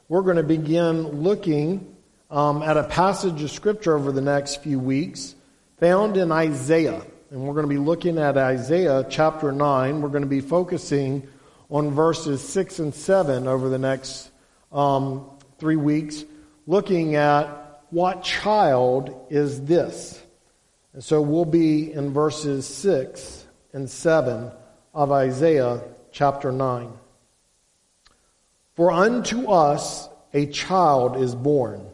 we're going to begin looking at a passage of Scripture over the next few weeks found in Isaiah. And we're going to be looking at Isaiah chapter 9. We're going to be focusing on verses 6 and 7 over the next 3 weeks, looking at what child is this. And so we'll be in verses 6 and 7 of Isaiah chapter 9. For unto us a child is born,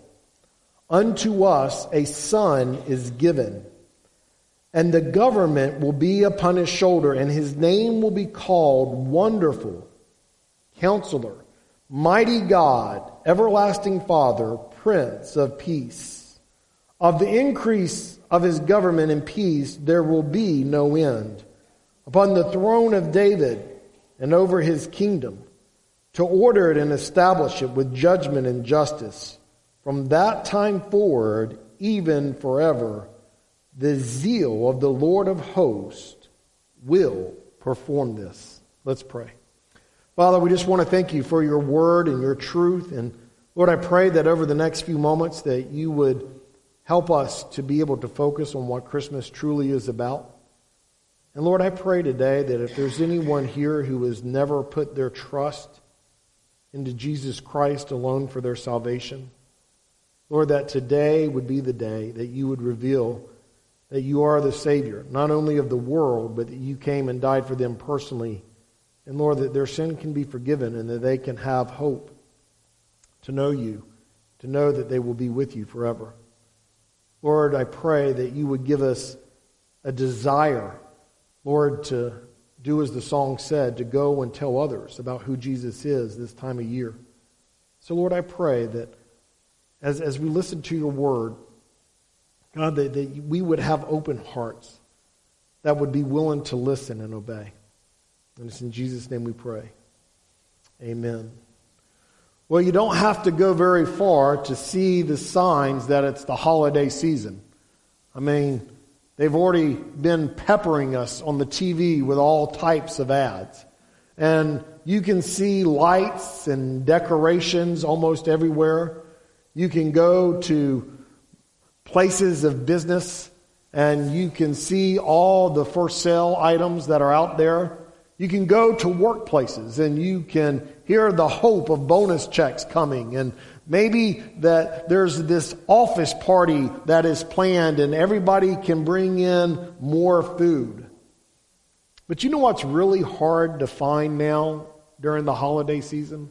unto us a son is given, and the government will be upon his shoulder, and his name will be called Wonderful, Counselor, Mighty God, Everlasting Father, Prince of Peace. Of the increase of his government and peace there will be no end, upon the throne of David and over his kingdom, to order it and establish it with judgment and justice. From that time forward, even forever, the zeal of the Lord of hosts will perform this. Let's pray. Father, we just want to thank you for your word and your truth. And Lord, I pray that over the next few moments that you would help us to be able to focus on what Christmas truly is about. And Lord, I pray today that if there's anyone here who has never put their trust into Jesus Christ alone for their salvation, Lord, that today would be the day that you would reveal that you are the Savior, not only of the world, but that you came and died for them personally. And Lord, that their sin can be forgiven and that they can have hope to know you, to know that they will be with you forever. Lord, I pray that you would give us a desire, Lord, to do as the song said, to go and tell others about who Jesus is this time of year. So Lord, I pray that as we listen to your word, God, that we would have open hearts that would be willing to listen and obey. And it's in Jesus' name we pray. Amen. Well, you don't have to go very far to see the signs that it's the holiday season. I mean, they've already been peppering us on the TV with all types of ads. And you can see lights and decorations almost everywhere. You can go to places of business and you can see all the for sale items that are out there. You can go to workplaces and you can hear the hope of bonus checks coming, and maybe that there's this office party that is planned and everybody can bring in more food. But you know what's really hard to find now during the holiday season?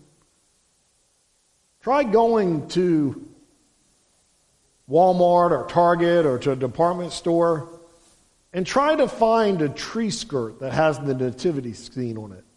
Try going to Walmart or Target or to a department store and try to find a tree skirt that has the nativity scene on it.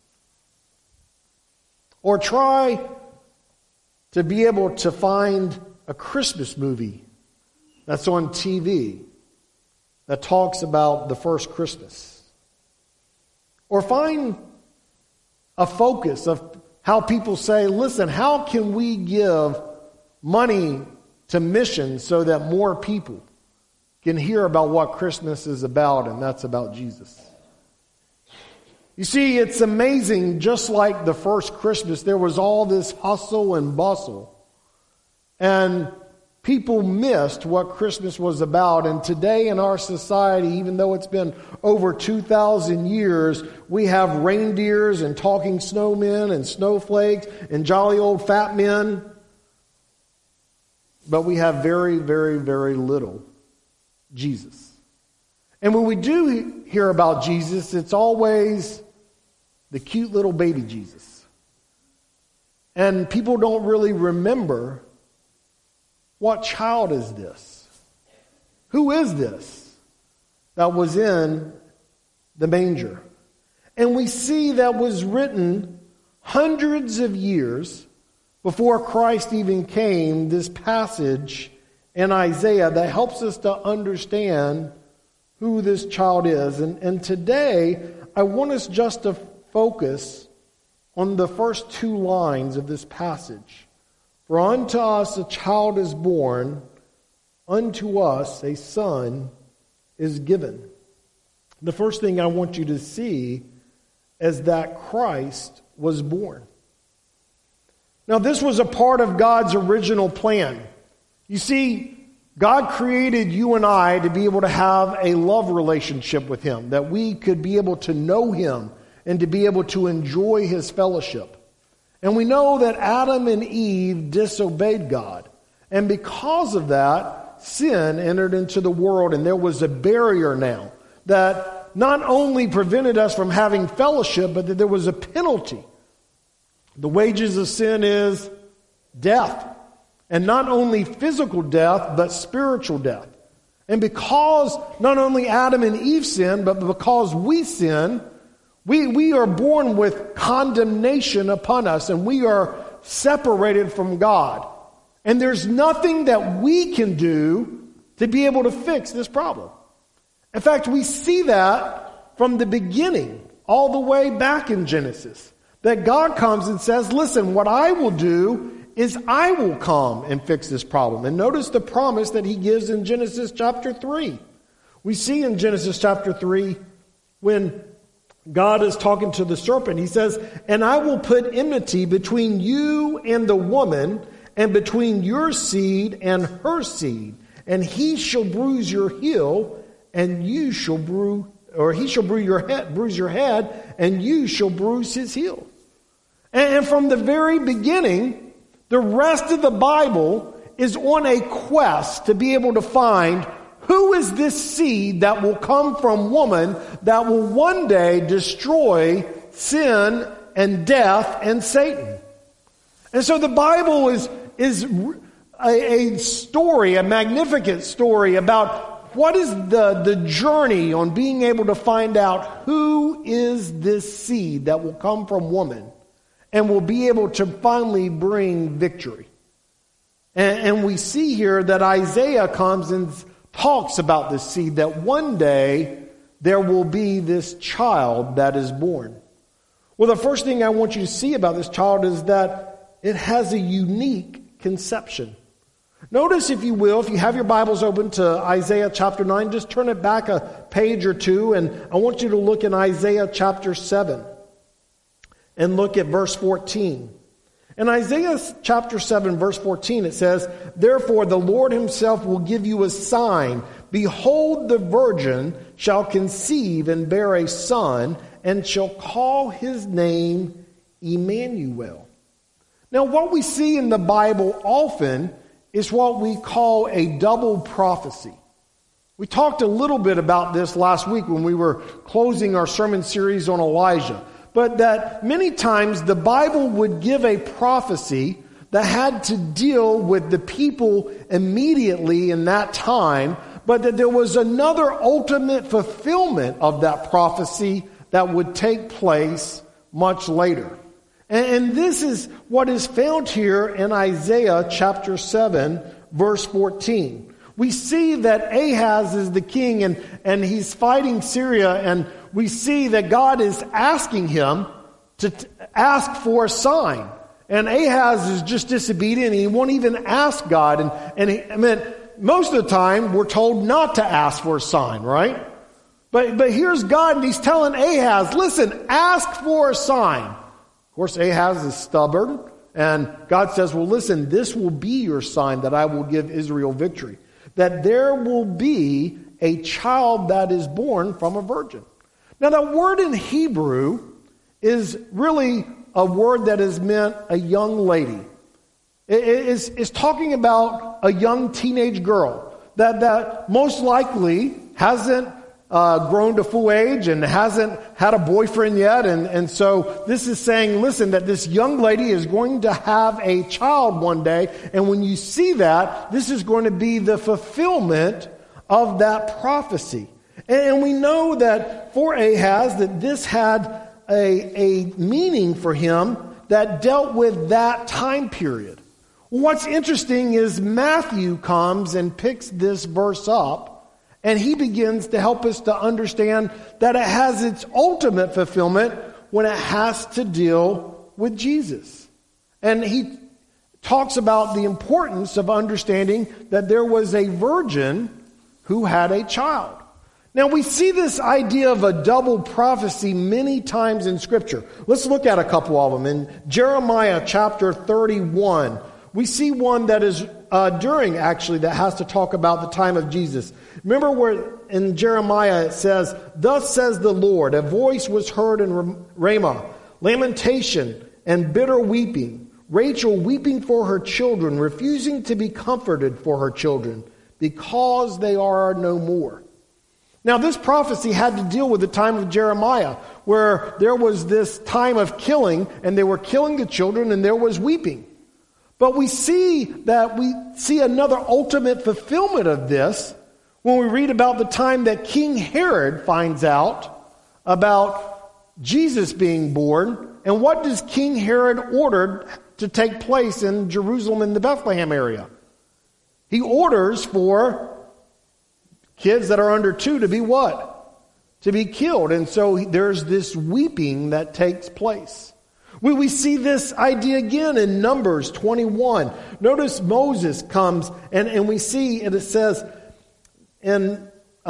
Or try to be able to find a Christmas movie that's on TV that talks about the first Christmas. Or find a focus of how people say, listen, how can we give money to missions so that more people can hear about what Christmas is about, and that's about Jesus. You see, it's amazing, just like the first Christmas, there was all this hustle and bustle. And people missed what Christmas was about. And today in our society, even though it's been over 2,000 years, we have reindeers and talking snowmen and snowflakes and jolly old fat men. But we have very, very, very little Jesus. And when we do hear about Jesus, it's always the cute little baby Jesus. And people don't really remember, what child is this? Who is this that was in the manger? And we see that was written hundreds of years before Christ even came, this passage in Isaiah that helps us to understand who this child is. And today, I want us just to focus on the first two lines of this passage. For unto us a child is born, unto us a son is given. The first thing I want you to see is that Christ was born. Now, this was a part of God's original plan. You see, God created you and I to be able to have a love relationship with Him, that we could be able to know Him and to be able to enjoy His fellowship. And we know that Adam and Eve disobeyed God. And because of that, sin entered into the world, and there was a barrier now that not only prevented us from having fellowship, but that there was a penalty. The wages of sin is death. And not only physical death, but spiritual death. And because not only Adam and Eve sinned, but because we sin, we are born with condemnation upon us, and we are separated from God. And there's nothing that we can do to be able to fix this problem. In fact, we see that from the beginning, all the way back in Genesis. That God comes and says, listen, what I will do is I will come and fix this problem. And notice the promise that He gives in Genesis chapter 3. We see in Genesis chapter 3, when God is talking to the serpent, He says, and I will put enmity between you and the woman, and between your seed and her seed. And he shall bruise your heel, and you shall bruise, or he shall bruise your head, and you shall bruise his heel. And from the very beginning, the rest of the Bible is on a quest to be able to find who is this seed that will come from woman that will one day destroy sin and death and Satan. And so the Bible is a story, a magnificent story about what is the journey on being able to find out who is this seed that will come from woman and will be able to finally bring victory. And we see here that Isaiah comes and talks about this seed, that one day there will be this child that is born. Well, the first thing I want you to see about this child is that it has a unique conception. Notice, if you will, if you have your Bibles open to Isaiah chapter 9, just turn it back a page or two, and I want you to look in Isaiah chapter 7 and look at verse 14. In Isaiah chapter 7, verse 14, it says, therefore the Lord Himself will give you a sign. Behold, the virgin shall conceive and bear a son, and shall call his name Emmanuel. Now, what we see in the Bible often is what we call a double prophecy. We talked a little bit about this last week when we were closing our sermon series on Elijah. But that many times the Bible would give a prophecy that had to deal with the people immediately in that time, but that there was another ultimate fulfillment of that prophecy that would take place much later. And this is what is found here in Isaiah chapter 7, verse 14. We see that Ahaz is the king and he's fighting Syria, and we see that God is asking him to ask for a sign. And Ahaz is just disobedient, and he won't even ask God. Most of the time we're told not to ask for a sign, right? But here's God, and He's telling Ahaz, listen, ask for a sign. Of course, Ahaz is stubborn, and God says, well, listen, this will be your sign that I will give Israel victory. That there will be a child that is born from a virgin. Now, that word in Hebrew is really a word that is meant a young lady. It's talking about a young teenage girl that most likely hasn't grown to full age and hasn't had a boyfriend yet. And so this is saying, listen, that this young lady is going to have a child one day. And when you see that, this is going to be the fulfillment of that prophecy. And we know that for Ahaz, that this had a meaning for him that dealt with that time period. What's interesting is Matthew comes and picks this verse up, and he begins to help us to understand that it has its ultimate fulfillment when it has to deal with Jesus. And he talks about the importance of understanding that there was a virgin who had a child. Now we see this idea of a double prophecy many times in Scripture. Let's look at a couple of them. In Jeremiah chapter 31, we see one that is that has to talk about the time of Jesus. Remember where in Jeremiah it says, "Thus says the Lord, a voice was heard in Ramah, lamentation and bitter weeping, Rachel weeping for her children, refusing to be comforted for her children, because they are no more." Now, this prophecy had to deal with the time of Jeremiah, where there was this time of killing, and they were killing the children, and there was weeping. But we see another ultimate fulfillment of this when we read about the time that King Herod finds out about Jesus being born. And what does King Herod order to take place in Jerusalem in the Bethlehem area? He orders for kids that are under 2 to be what? To be killed. And so there's this weeping that takes place. We see this idea again in Numbers 21. Notice Moses comes and we see, and it says in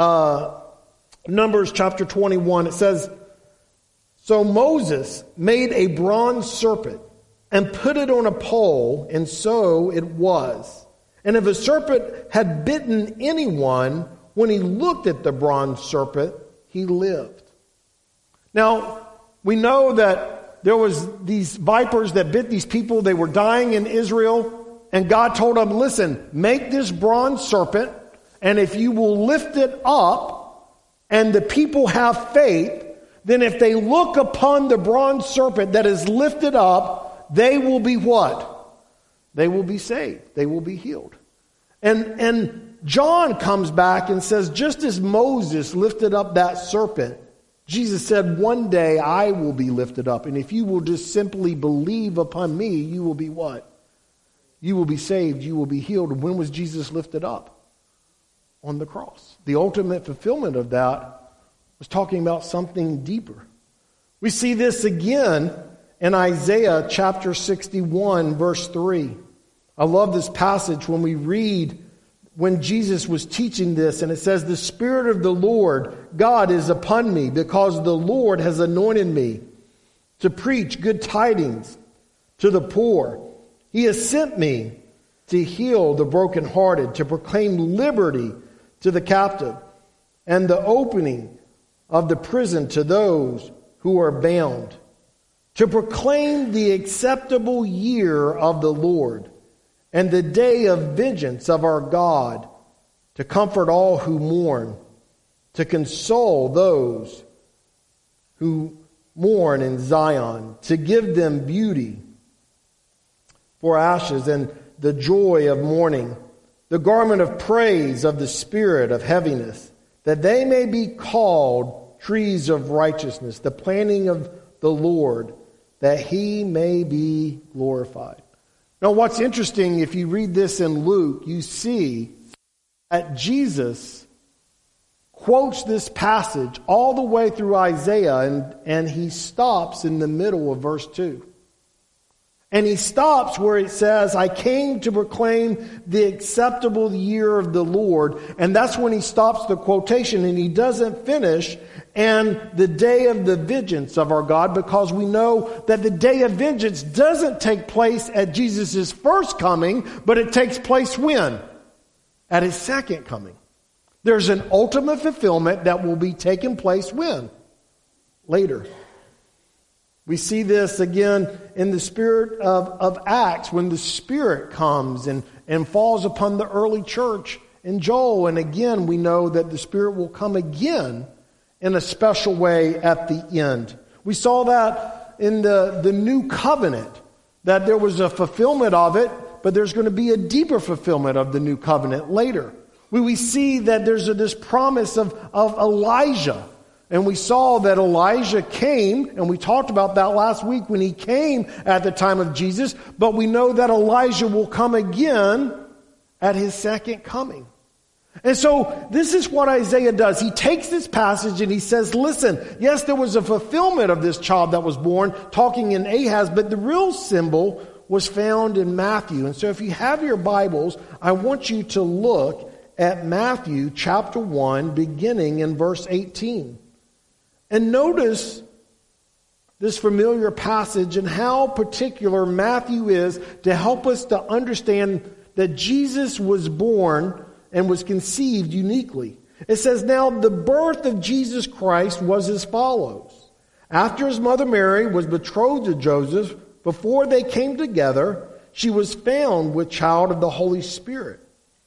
Numbers chapter 21, it says, "So Moses made a bronze serpent and put it on a pole, and so it was. And if a serpent had bitten anyone, when he looked at the bronze serpent, he lived." Now, we know that there was these vipers that bit these people. They were dying in Israel. And God told them, listen, make this bronze serpent. And if you will lift it up and the people have faith, then if they look upon the bronze serpent that is lifted up, they will be what? They will be saved. They will be healed. And John comes back and says, just as Moses lifted up that serpent, Jesus said, one day I will be lifted up. And if you will just simply believe upon me, you will be what? You will be saved. You will be healed. And when was Jesus lifted up? On the cross. The ultimate fulfillment of that was talking about something deeper. We see this again in Isaiah chapter 61, verse 3. I love this passage when we read when Jesus was teaching this, and it says, "The Spirit of the Lord God is upon me, because the Lord has anointed me to preach good tidings to the poor. He has sent me to heal the brokenhearted, to proclaim liberty to the captive, and the opening of the prison to those who are bound, to proclaim the acceptable year of the Lord, and the day of vengeance of our God, to comfort all who mourn, to console those who mourn in Zion, to give them beauty for ashes and the joy of mourning, the garment of praise of the spirit of heaviness, that they may be called trees of righteousness, the planting of the Lord, that he may be glorified." Now, what's interesting, if you read this in Luke, you see that Jesus quotes this passage all the way through Isaiah, and he stops in the middle of verse 2. And he stops where it says, "I came to proclaim the acceptable year of the Lord." And that's when he stops the quotation, and he doesn't finish, "and the day of the vengeance of our God," because we know that the day of vengeance doesn't take place at Jesus' first coming, but it takes place when? At his second coming. There's an ultimate fulfillment that will be taking place when? Later. We see this again in the spirit of Acts, when the Spirit comes and falls upon the early church in Joel. And again, we know that the Spirit will come again in a special way at the end. We saw that in the new covenant, that there was a fulfillment of it, but there's going to be a deeper fulfillment of the new covenant later. We see that there's this promise of Elijah. And we saw that Elijah came, and we talked about that last week when he came at the time of Jesus, but we know that Elijah will come again at his second coming. And so this is what Isaiah does. He takes this passage and he says, listen, yes, there was a fulfillment of this child that was born, talking in Ahaz, but the real symbol was found in Matthew. And so if you have your Bibles, I want you to look at Matthew chapter 1, beginning in verse 18. And notice this familiar passage and how particular Matthew is to help us to understand that Jesus was born and was conceived uniquely. It says, now the birth of Jesus Christ was as follows. After his mother Mary was betrothed to Joseph, before they came together, she was found with child of the Holy Spirit.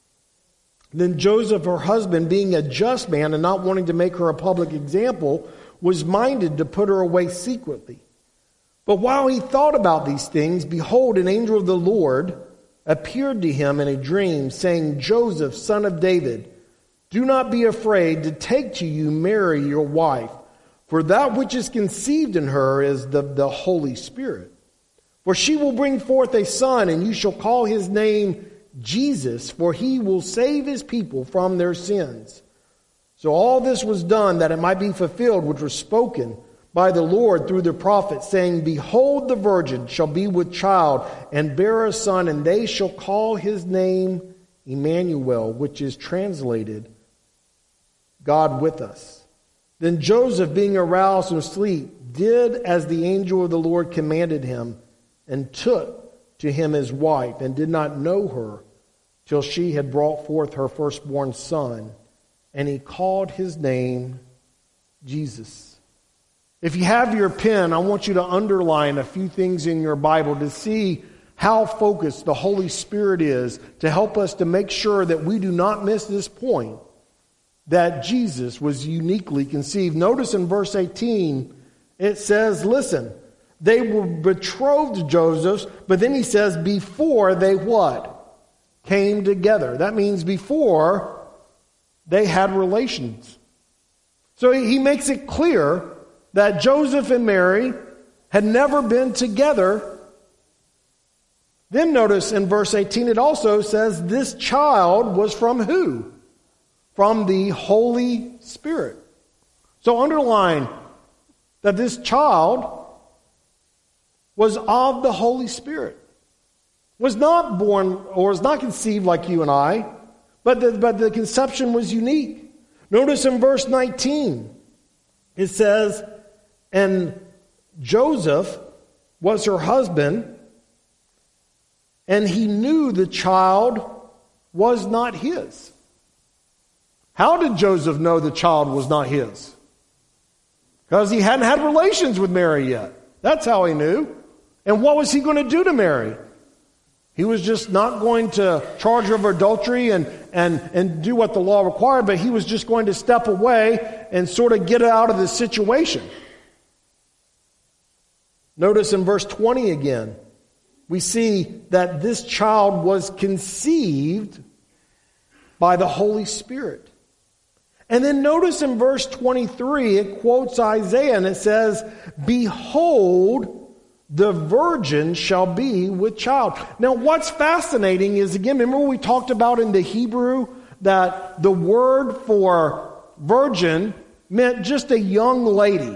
Then Joseph, her husband, being a just man and not wanting to make her a public example, was minded to put her away secretly. But while he thought about these things, behold, an angel of the Lord appeared to him in a dream, saying, Joseph, son of David, do not be afraid to take to you Mary, your wife, for that which is conceived in her is the Holy Spirit. For she will bring forth a son, and you shall call his name Jesus, for he will save his people from their sins. So all this was done that it might be fulfilled, which was spoken by the Lord through the prophet, saying, behold, the virgin shall be with child and bear a son, and they shall call his name Emmanuel, which is translated God with us. Then Joseph, being aroused from sleep, did as the angel of the Lord commanded him, and took to him his wife, and did not know her till she had brought forth her firstborn son, and he called his name Jesus. If you have your pen, I want you to underline a few things in your Bible to see how focused the Holy Spirit is to help us to make sure that we do not miss this point, that Jesus was uniquely conceived. Notice in verse 18, it says, listen, they were betrothed to Joseph, but then he says, before they what? Came together. That means before they had relations. So he makes it clear that Joseph and Mary had never been together. Then notice in verse 18, it also says this child was from who? From the Holy Spirit. So underline that this child was of the Holy Spirit. Was not born or was not conceived like you and I, but the conception was unique. Notice in verse 19, it says, and Joseph was her husband, and he knew the child was not his. How did Joseph know the child was not his? Because he hadn't had relations with Mary yet. That's how he knew. And what was he going to do to Mary? He was just not going to charge her of adultery and do what the law required, but he was just going to step away and sort of get out of the situation. Notice in verse 20 again, we see that this child was conceived by the Holy Spirit. And then notice in verse 23, it quotes Isaiah and it says, behold, the virgin shall be with child. Now what's fascinating is, again, remember we talked about in the Hebrew that the word for virgin meant just a young lady.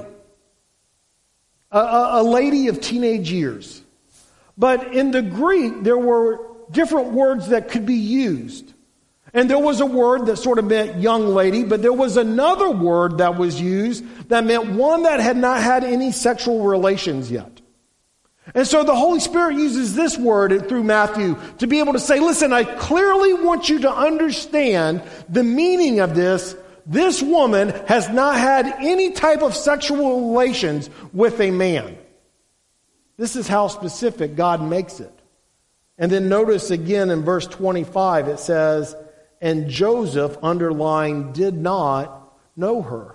A lady of teenage years. But in the Greek, there were different words that could be used. And there was a word that sort of meant young lady, but there was another word that was used that meant one that had not had any sexual relations yet. And so the Holy Spirit uses this word through Matthew to be able to say, listen, I clearly want you to understand the meaning of this. This woman has not had any type of sexual relations with a man. This is how specific God makes it. And then notice again in verse 25, it says, and Joseph, underlined, did not know her.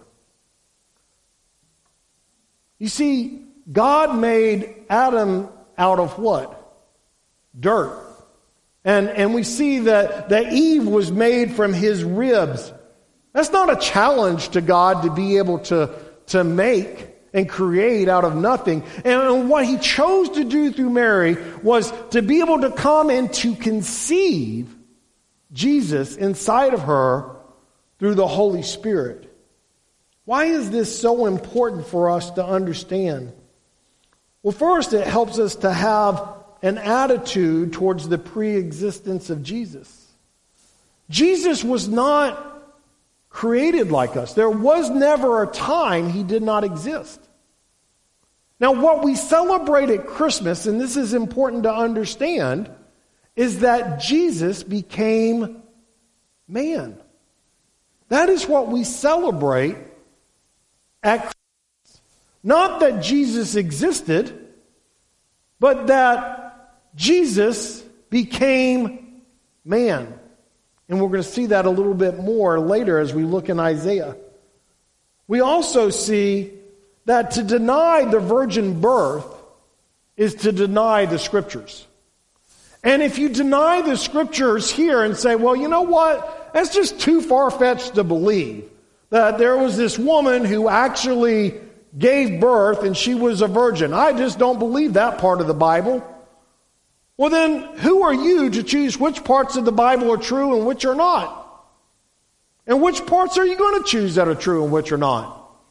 You see, God made Adam out of what? Dirt. And we see that Eve was made from his ribs. That's not a challenge to God to be able to make and create out of nothing. And what he chose to do through Mary was to be able to come and to conceive Jesus inside of her through the Holy Spirit. Why is this so important for us to understand? Well, first, it helps us to have an attitude towards the pre-existence of Jesus. Jesus was not created like us. There was never a time he did not exist. Now, what we celebrate at Christmas, and this is important to understand, is that Jesus became man. That is what we celebrate at Christmas. Not that Jesus existed, but that Jesus became man. And we're going to see that a little bit more later as we look in Isaiah. We also see that to deny the virgin birth is to deny the Scriptures. And if you deny the Scriptures here and say, well, you know what? That's just too far-fetched to believe that there was this woman who actually gave birth and she was a virgin. I just don't believe that part of the Bible. Well, then, who are you to choose which parts of the Bible are true and which are not? And which parts are you going to choose that are true and which are not?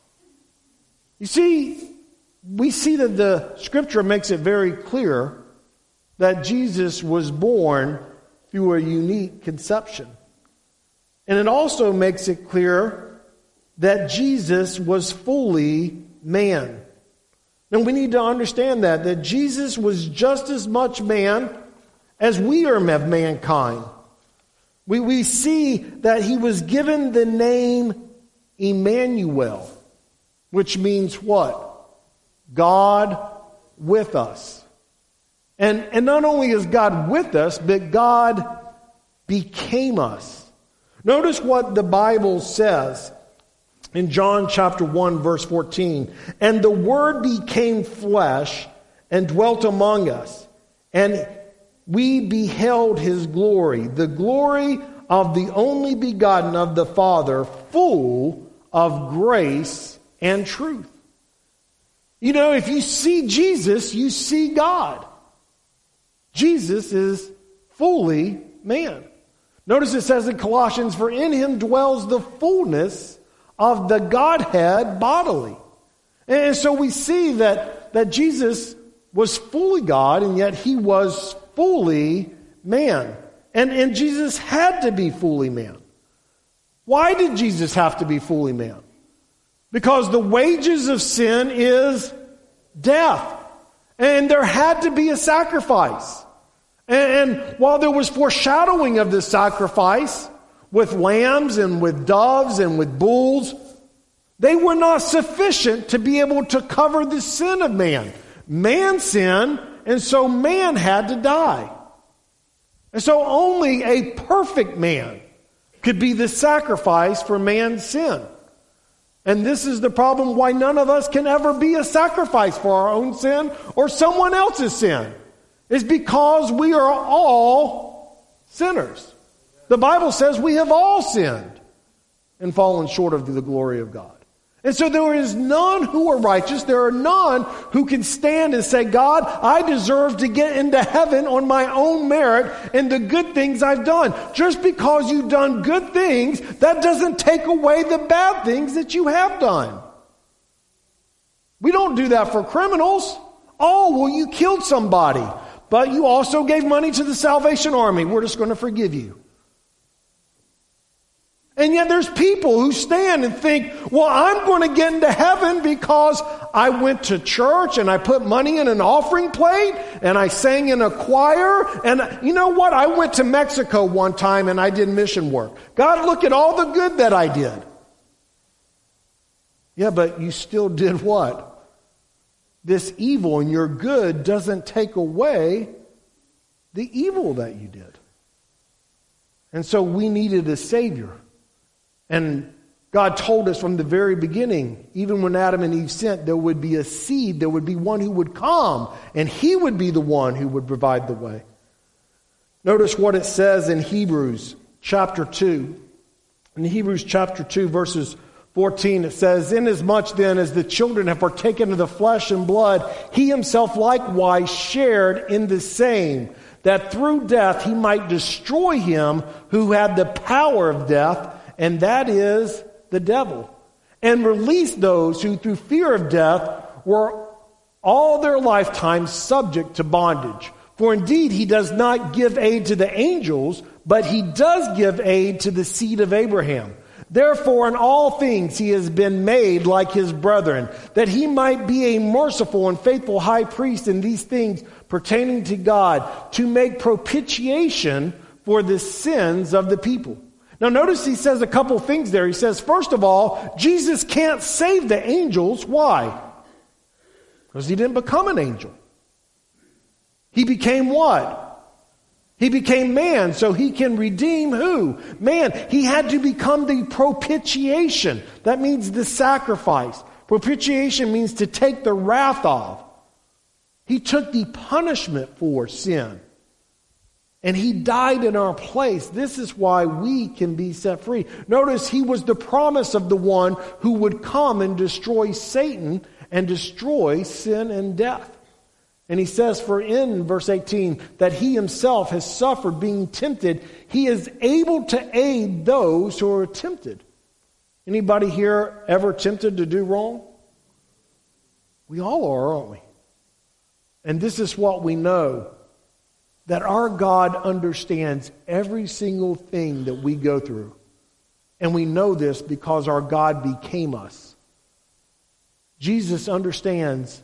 You see, we see that the Scripture makes it very clear that Jesus was born through a unique conception. And it also makes it clear that Jesus was fully man. And we need to understand that Jesus was just as much man as we are of mankind. We see that he was given the name Emmanuel, which means what? God with us. And not only is God with us, but God became us. Notice what the Bible says in John chapter 1, verse 14. And the Word became flesh and dwelt among us. And we beheld his glory, the glory of the only begotten of the Father, full of grace and truth. You know, if you see Jesus, you see God. Jesus is fully man. Notice it says in Colossians, for in him dwells the fullness of the Godhead bodily. And so we see that Jesus was fully God, and yet he was fully man. And Jesus had to be fully man. Why did Jesus have to be fully man? Because the wages of sin is death. And there had to be a sacrifice. And while there was foreshadowing of this sacrifice with lambs and with doves and with bulls, they were not sufficient to be able to cover the sin of man. Man sinned, and so man had to die. And so only a perfect man could be the sacrifice for man's sin. And this is the problem why none of us can ever be a sacrifice for our own sin or someone else's sin. It's because we are all sinners. The Bible says we have all sinned and fallen short of the glory of God. And so there is none who are righteous. There are none who can stand and say, God, I deserve to get into heaven on my own merit and the good things I've done. Just because you've done good things, that doesn't take away the bad things that you have done. We don't do that for criminals. Oh, well, you killed somebody, but you also gave money to the Salvation Army. We're just going to forgive you. And yet there's people who stand and think, well, I'm going to get into heaven because I went to church and I put money in an offering plate and I sang in a choir. And you know what? I went to Mexico one time and I did mission work. God, look at all the good that I did. Yeah, but you still did what? This evil, and your good doesn't take away the evil that you did. And so we needed a Savior. And God told us from the very beginning, even when Adam and Eve sinned, there would be a seed, there would be one who would come, and he would be the one who would provide the way. Notice what it says in Hebrews chapter 2. In Hebrews chapter 2, verses 14, it says, inasmuch then as the children have partaken of the flesh and blood, he himself likewise shared in the same, that through death he might destroy him who had the power of death, and that is the devil, and release those who through fear of death were all their lifetime subject to bondage. For indeed, he does not give aid to the angels, but he does give aid to the seed of Abraham. Therefore, in all things he has been made like his brethren, that he might be a merciful and faithful high priest in these things pertaining to God, to make propitiation for the sins of the people. Now notice he says a couple things there. He says, first of all, Jesus can't save the angels. Why? Because he didn't become an angel. He became what? He became man, so he can redeem who? Man. He had to become the propitiation. That means the sacrifice. Propitiation means to take the wrath of. He took the punishment for sin. And he died in our place. This is why we can be set free. Notice he was the promise of the one who would come and destroy Satan and destroy sin and death. And he says, for in verse 18, that he himself has suffered being tempted. He is able to aid those who are tempted. Anybody here ever tempted to do wrong? We all are, aren't we? And this is what we know, that our God understands every single thing that we go through. And we know this because our God became us. Jesus understands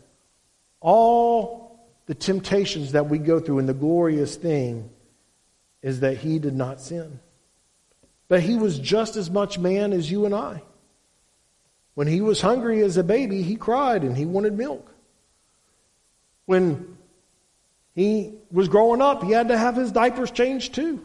all the temptations that we go through, and the glorious thing is that he did not sin. But he was just as much man as you and I. When he was hungry as a baby, he cried and he wanted milk. When he was growing up, he had to have his diapers changed too.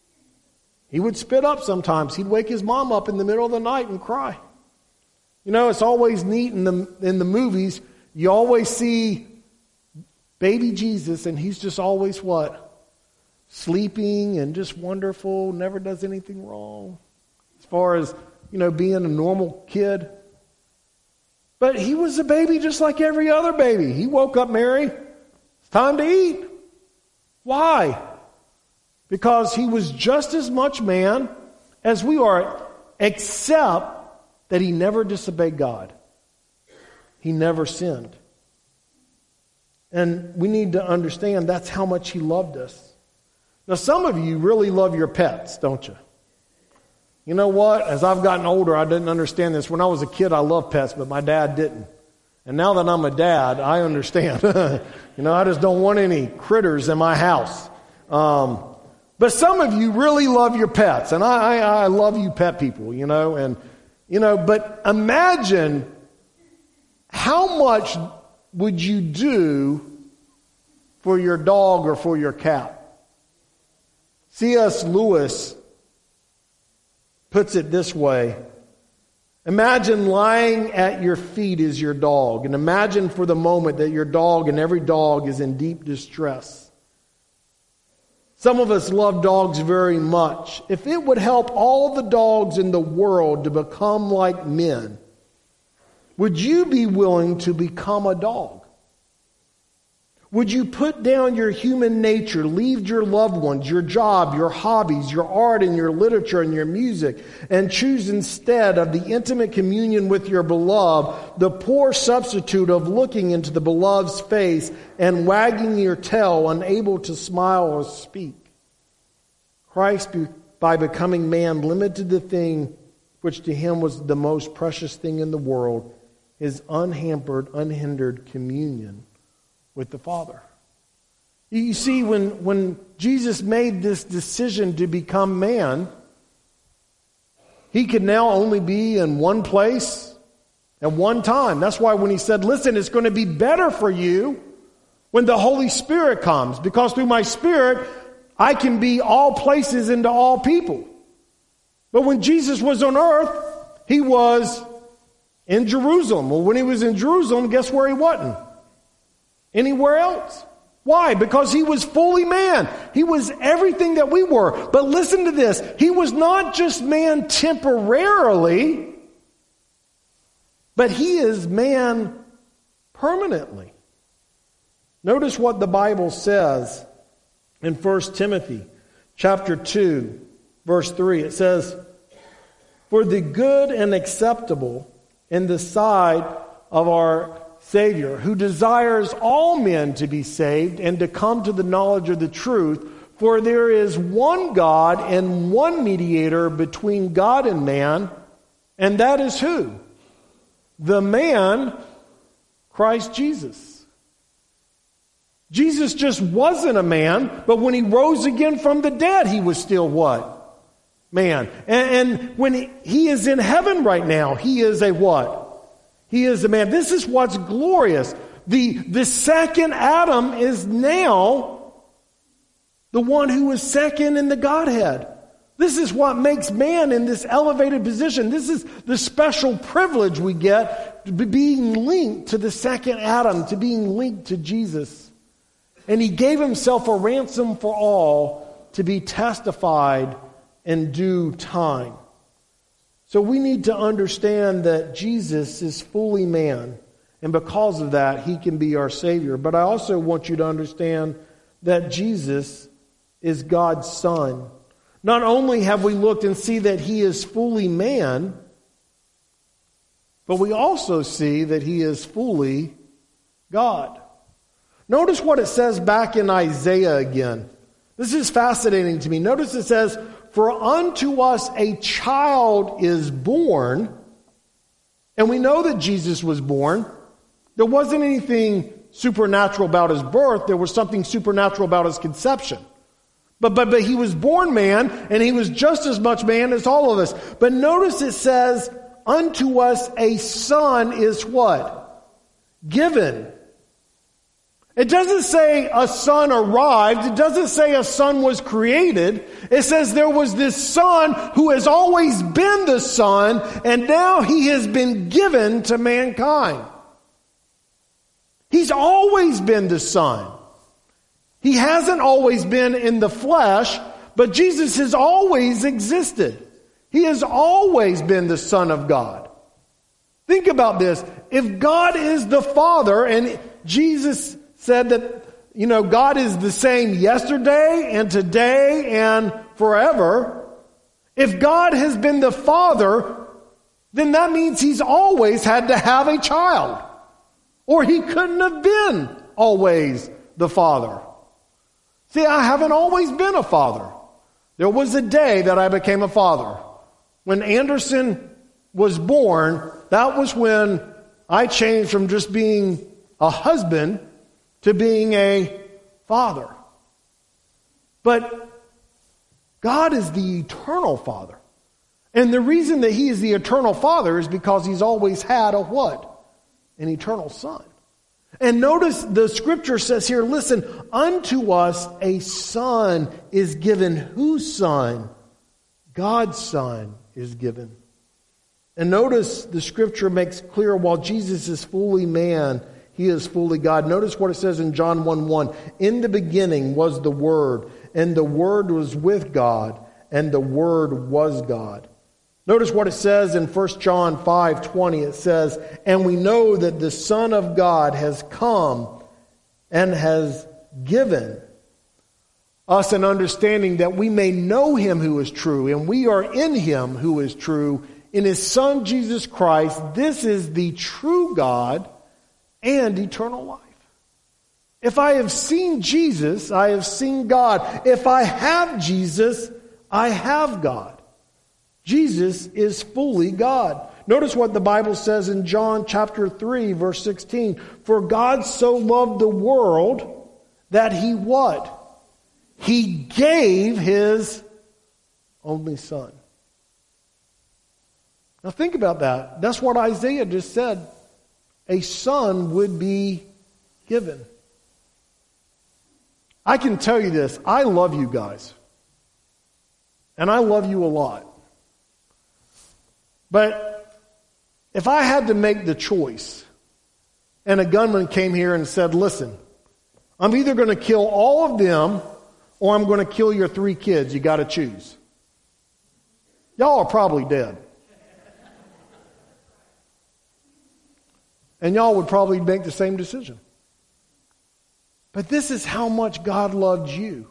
He would spit up sometimes. He'd wake his mom up in the middle of the night and cry. You know, it's always neat in the movies. You always see baby Jesus, and he's just always what? Sleeping and just wonderful, never does anything wrong. As far as, being a normal kid. But he was a baby just like every other baby. He woke up, Mary, it's time to eat. Why? Because he was just as much man as we are, except that he never disobeyed God. He never sinned. And we need to understand that's how much he loved us. Now, some of you really love your pets, don't you? You know what? As I've gotten older, I didn't understand this. When I was a kid, I loved pets, but my dad didn't. And now that I'm a dad, I understand. I just don't want any critters in my house. But some of you really love your pets. And I love you pet people, but imagine how much would you do for your dog or for your cat? C.S. Lewis puts it this way. Imagine lying at your feet is your dog, and imagine for the moment that your dog and every dog is in deep distress. Some of us love dogs very much. If it would help all the dogs in the world to become like men, would you be willing to become a dog? Would you put down your human nature, leave your loved ones, your job, your hobbies, your art and your literature and your music, and choose instead of the intimate communion with your beloved, the poor substitute of looking into the beloved's face and wagging your tail, unable to smile or speak? Christ, by becoming man, limited the thing which to him was the most precious thing in the world, his unhampered, unhindered communion with the Father. You see, when Jesus made this decision to become man, he could now only be in one place at one time. That's why when he said, listen, it's going to be better for you when the Holy Spirit comes, because through my Spirit, I can be all places into all people. But when Jesus was on earth, he was in Jerusalem. Well, when he was in Jerusalem, guess where he wasn't? Anywhere else. Why? Because he was fully man. He was everything that we were. But listen to this. He was not just man temporarily, but he is man permanently. Notice what the Bible says in 1 Timothy chapter 2, verse 3. It says, "For the good and acceptable in the sight of our Savior, who desires all men to be saved and to come to the knowledge of the truth. For there is one God and one mediator between God and man, and that is who? The man, Christ Jesus. Jesus just wasn't a man, but when he rose again from the dead, he was still what? Man. And when he is in heaven right now, he is a what? He is a man. This is what's glorious. The second Adam is now the one who is second in the Godhead. This is what makes man in this elevated position. This is the special privilege we get, to being linked to the second Adam, to being linked to Jesus. And he gave himself a ransom for all to be testified in due time. So we need to understand that Jesus is fully man, and because of that, he can be our Savior. But I also want you to understand that Jesus is God's Son. Not only have we looked and see that he is fully man, but we also see that he is fully God. Notice what it says back in Isaiah again. This is fascinating to me. Notice it says, "For unto us a child is born," and we know that Jesus was born. There wasn't anything supernatural about his birth. There was something supernatural about his conception. But he was born man, and he was just as much man as all of us. But notice it says, "Unto us a son is" what? Given. It doesn't say a son arrived. It doesn't say a son was created. It says there was this son who has always been the son, and now he has been given to mankind. He's always been the son. He hasn't always been in the flesh, but Jesus has always existed. He has always been the Son of God. Think about this. If God is the Father, and Jesus said that, God is the same yesterday and today and forever. If God has been the Father, then that means he's always had to have a child. Or he couldn't have been always the Father. See, I haven't always been a father. There was a day that I became a father. When Anderson was born, that was when I changed from just being a husband to being a father. But God is the eternal Father. And the reason that he is the eternal Father is because he's always had a what? An eternal Son. And notice the scripture says here, listen, "Unto us a son is given." Whose son? God's Son is given. And notice the scripture makes clear, while Jesus is fully man, he is fully God. Notice what it says in John 1:1. "In the beginning was the Word, and the Word was with God, and the Word was God." Notice what it says in 1 John 5:20. It says, "And we know that the Son of God has come and has given us an understanding that we may know him who is true, and we are in him who is true, in his Son Jesus Christ. This is the true God and eternal life." If I have seen Jesus, I have seen God. If I have Jesus, I have God. Jesus is fully God. Notice what the Bible says in John chapter 3, verse 16. "For God so loved the world that he" what? "He gave his only Son." Now think about that. That's what Isaiah just said. A son would be given. I can tell you this. I love you guys. And I love you a lot. But if I had to make the choice, and a gunman came here and said, "Listen, I'm either going to kill all of them or I'm going to kill your 3 kids. You got to choose." Y'all are probably dead. And y'all would probably make the same decision. But this is how much God loved you.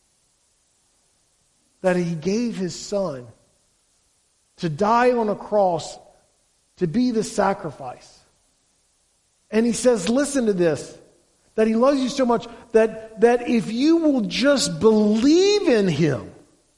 That he gave his Son to die on a cross, to be the sacrifice. And he says, listen to this, that he loves you so much that if you will just believe in him,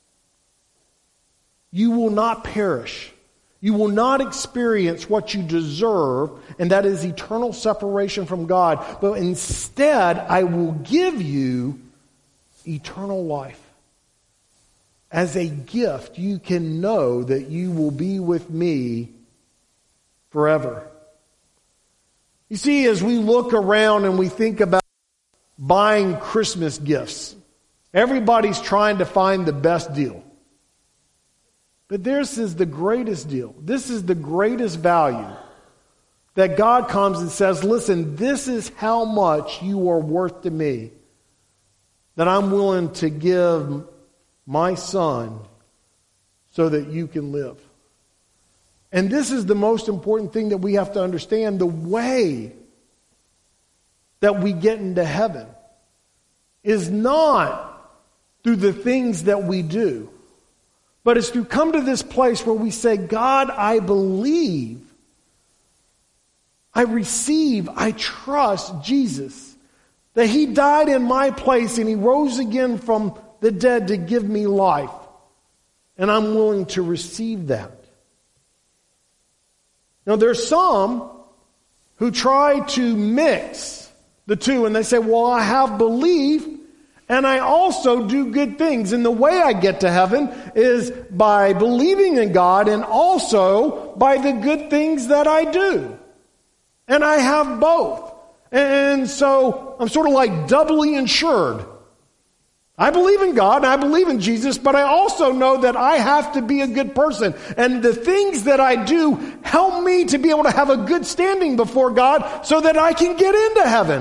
you will not perish. You will not experience what you deserve, and that is eternal separation from God. But instead, I will give you eternal life. As a gift, you can know that you will be with me forever. You see, as we look around and we think about buying Christmas gifts, everybody's trying to find the best deal. But this is the greatest deal. This is the greatest value. That God comes and says, listen, this is how much you are worth to me. That I'm willing to give my son so that you can live. And this is the most important thing that we have to understand. The way that we get into heaven is not through the things that we do, but it's to come to this place where we say, God, I believe, I receive, I trust Jesus, that he died in my place and he rose again from the dead to give me life. And I'm willing to receive that. Now there's some who try to mix the two and they say, well, I have belief and I also do good things. And the way I get to heaven is by believing in God and also by the good things that I do. And I have both. And so I'm sort of like doubly insured. I believe in God and I believe in Jesus, but I also know that I have to be a good person. And the things that I do help me to be able to have a good standing before God so that I can get into heaven.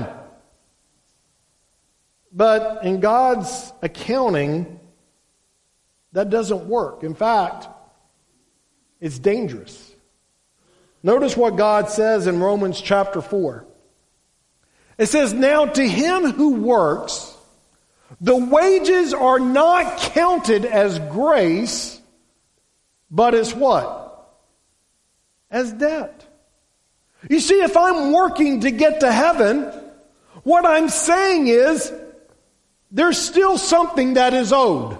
But in God's accounting, that doesn't work. In fact, it's dangerous. Notice what God says in Romans chapter 4. It says, now to him who works, the wages are not counted as grace, but as what? As debt. You see, if I'm working to get to heaven, what I'm saying is, there's still something that is owed.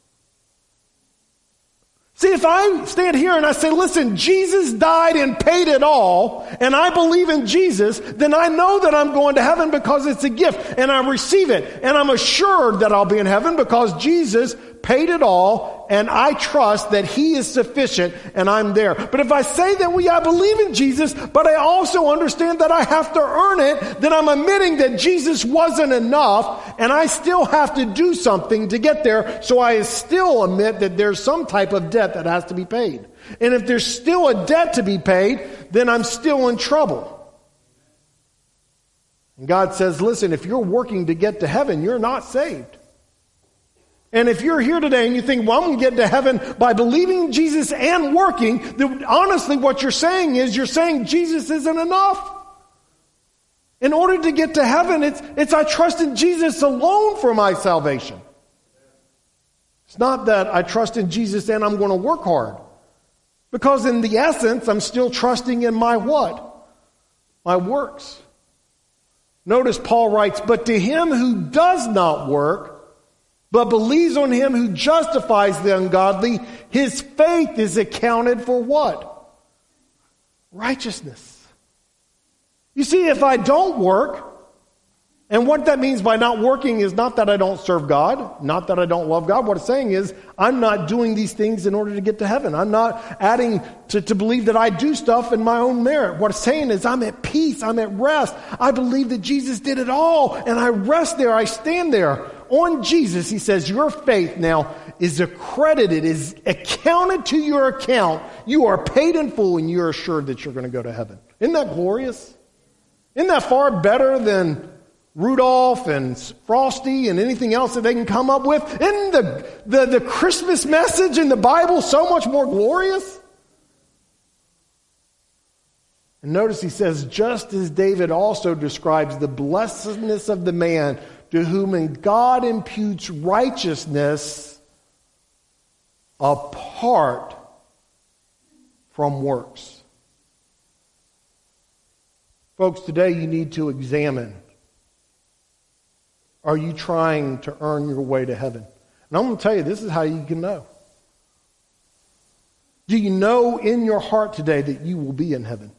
See, if I stand here and I say, listen, Jesus died and paid it all, and I believe in Jesus, then I know that I'm going to heaven because it's a gift, and I receive it. And I'm assured that I'll be in heaven because Jesus paid it all, and I trust that he is sufficient, and I'm there. But if I say that I believe in Jesus, but I also understand that I have to earn it, then I'm admitting that Jesus wasn't enough, and I still have to do something to get there, so I still admit that there's some type of debt that has to be paid. And if there's still a debt to be paid, then I'm still in trouble. And God says, listen, if you're working to get to heaven, you're not saved. And if you're here today and you think, well, I'm going to get to heaven by believing in Jesus and working, then honestly what you're saying is you're saying Jesus isn't enough. In order to get to heaven, it's I trust in Jesus alone for my salvation. It's not that I trust in Jesus and I'm going to work hard. Because in the essence, I'm still trusting in my what? My works. Notice Paul writes, but to him who does not work, but believes on him who justifies the ungodly, his faith is accounted for what? Righteousness. You see, if I don't work, and what that means by not working is not that I don't serve God, not that I don't love God. What it's saying is I'm not doing these things in order to get to heaven. I'm not adding to believe that I do stuff in my own merit. What it's saying is I'm at peace, I'm at rest. I believe that Jesus did it all, and I rest there, I stand there. On Jesus, he says, your faith now is accredited, is accounted to your account. You are paid in full and you're assured that you're going to go to heaven. Isn't that glorious? Isn't that far better than Rudolph and Frosty and anything else that they can come up with? Isn't the Christmas message in the Bible so much more glorious? And notice he says, just as David also describes the blessedness of the man to whom God imputes righteousness apart from works. Folks, today you need to examine. Are you trying to earn your way to heaven? And I'm going to tell you, this is how you can know. Do you know in your heart today that you will be in heaven?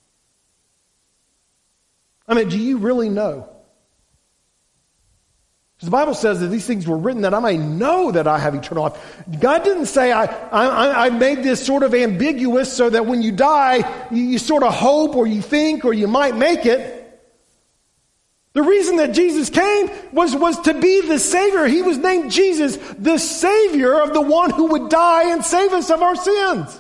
I mean, do you really know? Because the Bible says that these things were written that I may know that I have eternal life. God didn't say I made this sort of ambiguous so that when you die, you sort of hope or you think or you might make it. The reason that Jesus came was to be the Savior. He was named Jesus, the Savior of the one who would die and save us of our sins.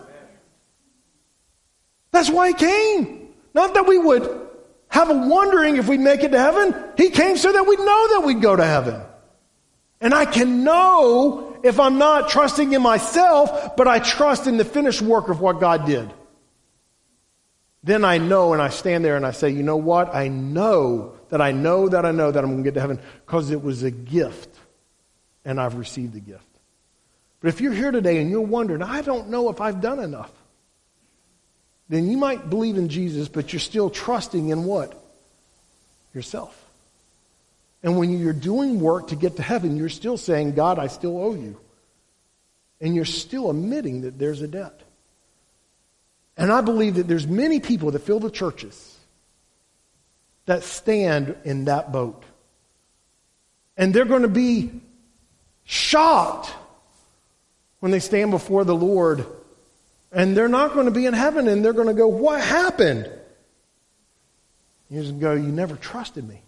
That's why He came. Not that we would have a wondering if we'd make it to heaven. He came so that we'd know that we'd go to heaven. And I can know if I'm not trusting in myself, but I trust in the finished work of what God did. Then I know, and I stand there and I say, you know what? I know that I'm going to get to heaven because it was a gift and I've received the gift. But if you're here today and you're wondering, I don't know if I've done enough, then you might believe in Jesus, but you're still trusting in what? Yourself. And when you're doing work to get to heaven, you're still saying, God, I still owe you. And you're still admitting that there's a debt. And I believe that there's many people that fill the churches that stand in that boat. And they're going to be shocked when they stand before the Lord. And they're not going to be in heaven. And they're going to go, what happened? You're just going to go, you never trusted me.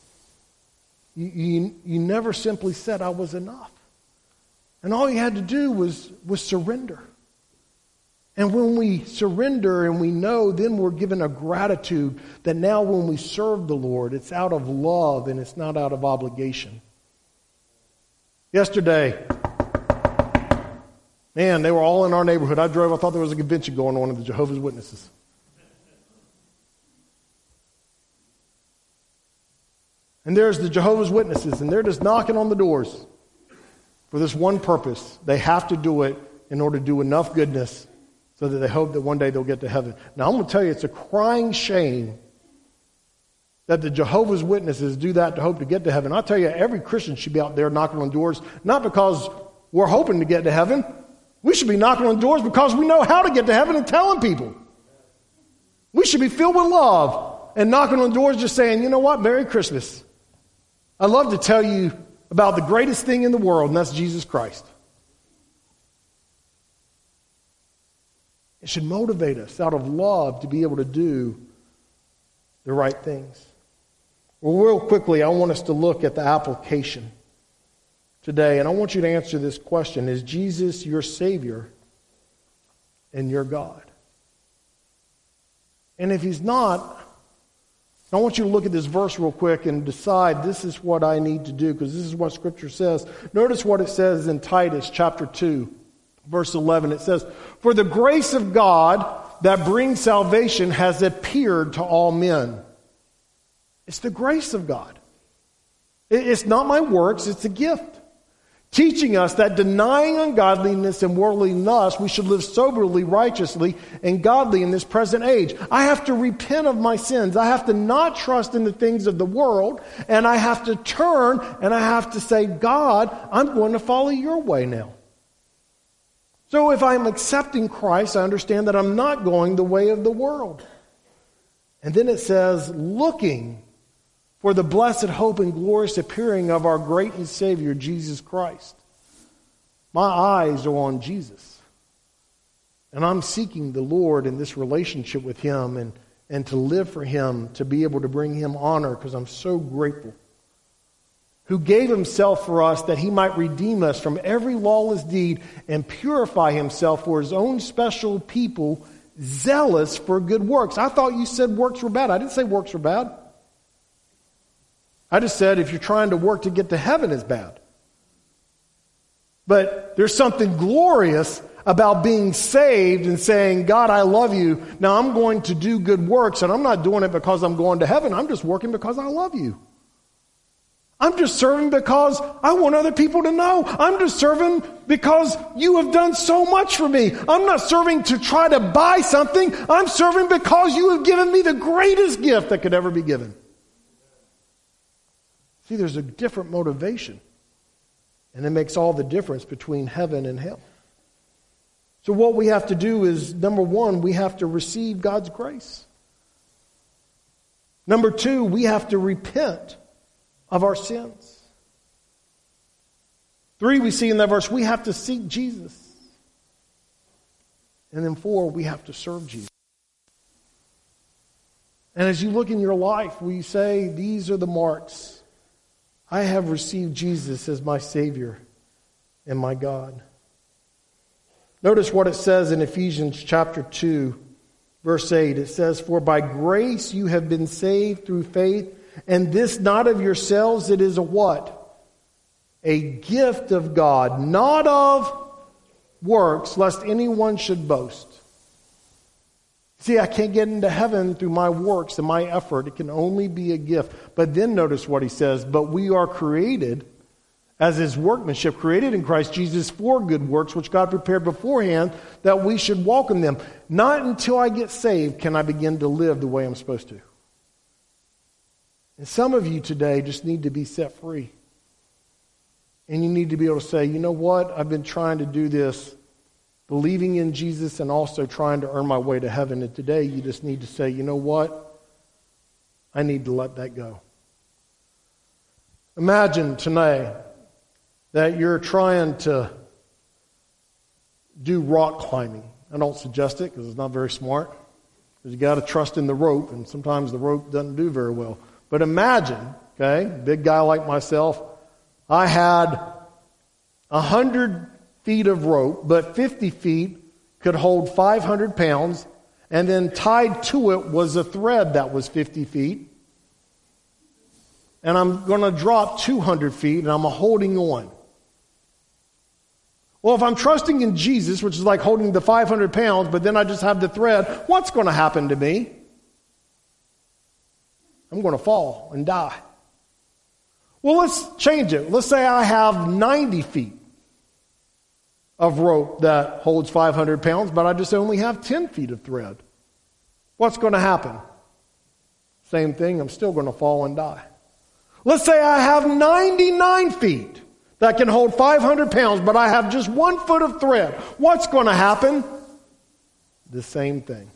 You never simply said I was enough. And all you had to do was surrender. And when we surrender and we know, then we're given a gratitude that now when we serve the Lord, it's out of love and it's not out of obligation. Yesterday, man, they were all in our neighborhood. I thought there was a convention going on of the Jehovah's Witnesses. And there's the Jehovah's Witnesses, and they're just knocking on the doors for this one purpose. They have to do it in order to do enough goodness so that they hope that one day they'll get to heaven. Now, I'm going to tell you, it's a crying shame that the Jehovah's Witnesses do that to hope to get to heaven. I'll tell you, every Christian should be out there knocking on doors, not because we're hoping to get to heaven. We should be knocking on doors because we know how to get to heaven and telling people. We should be filled with love and knocking on doors just saying, you know what, Merry Christmas. I'd love to tell you about the greatest thing in the world, and that's Jesus Christ. It should motivate us out of love to be able to do the right things. Well, real quickly, I want us to look at the application today, and I want you to answer this question. Is Jesus your Savior and your God? And if He's not, I want you to look at this verse real quick and decide this is what I need to do because this is what Scripture says. Notice what it says in Titus chapter 2, verse 11. It says, "For the grace of God that brings salvation has appeared to all men." It's the grace of God. It's not my works, it's a gift. Teaching us that denying ungodliness and worldly lust, we should live soberly, righteously, and godly in this present age. I have to repent of my sins. I have to not trust in the things of the world, and I have to turn and I have to say, God, I'm going to follow your way now. So if I'm accepting Christ, I understand that I'm not going the way of the world. And then it says, looking for the blessed hope and glorious appearing of our great and Savior, Jesus Christ. My eyes are on Jesus. And I'm seeking the Lord in this relationship with Him and to live for Him, to be able to bring Him honor because I'm so grateful. Who gave Himself for us that He might redeem us from every lawless deed and purify Himself for His own special people, zealous for good works. I thought you said works were bad. I didn't say works were bad. I just said if you're trying to work to get to heaven is bad. But there's something glorious about being saved and saying, God, I love you. Now I'm going to do good works, and I'm not doing it because I'm going to heaven. I'm just working because I love you. I'm just serving because I want other people to know. I'm just serving because you have done so much for me. I'm not serving to try to buy something. I'm serving because you have given me the greatest gift that could ever be given. See, there's a different motivation. And it makes all the difference between heaven and hell. So what we have to do is, number one, we have to receive God's grace. Number two, we have to repent of our sins. 3, we see in that verse, we have to seek Jesus. And then 4, we have to serve Jesus. And as you look in your life, we say, these are the marks. I have received Jesus as my Savior and my God. Notice what it says in Ephesians chapter 2, verse 8. It says, for by grace you have been saved through faith, and this not of yourselves, it is a what? A gift of God, not of works, lest anyone should boast. See, I can't get into heaven through my works and my effort. It can only be a gift. But then notice what he says, but we are created as his workmanship, created in Christ Jesus for good works, which God prepared beforehand that we should walk in them. Not until I get saved can I begin to live the way I'm supposed to. And some of you today just need to be set free. And you need to be able to say, you know what? I've been trying to do this, believing in Jesus and also trying to earn my way to heaven. And today you just need to say, you know what? I need to let that go. Imagine tonight that you're trying to do rock climbing. I don't suggest it because it's not very smart. Because you got to trust in the rope, and sometimes the rope doesn't do very well. But imagine, okay, big guy like myself, I had 100 feet of rope, but 50 feet could hold 500 pounds, and then tied to it was a thread that was 50 feet. And I'm going to drop 200 feet, and I'm holding on. Well, if I'm trusting in Jesus, which is like holding the 500 pounds, but then I just have the thread, what's going to happen to me? I'm going to fall and die. Well, let's change it. Let's say I have 90 feet of rope that holds 500 pounds, but I just only have 10 feet of thread. What's going to happen? Same thing, I'm still going to fall and die. Let's say I have 99 feet that can hold 500 pounds, but I have just 1 foot of thread. What's going to happen? The same thing.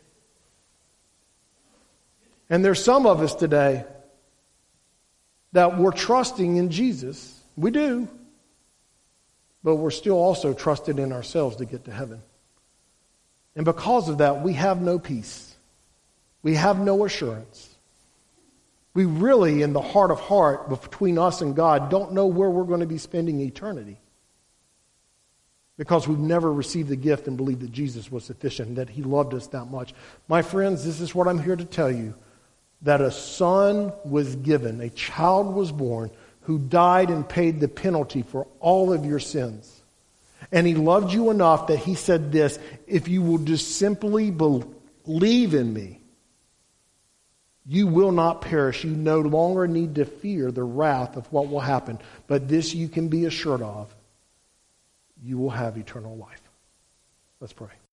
And there's some of us today that we're trusting in Jesus. We do. But we're still also trusting in ourselves to get to heaven. And because of that, we have no peace. We have no assurance. We really, in the heart of heart, between us and God, don't know where we're going to be spending eternity. Because we've never received the gift and believed that Jesus was sufficient, that he loved us that much. My friends, this is what I'm here to tell you. That a son was given, a child was born, who died and paid the penalty for all of your sins. And he loved you enough that he said this, if you will just simply believe in me, you will not perish. You no longer need to fear the wrath of what will happen. But this you can be assured of, you will have eternal life. Let's pray.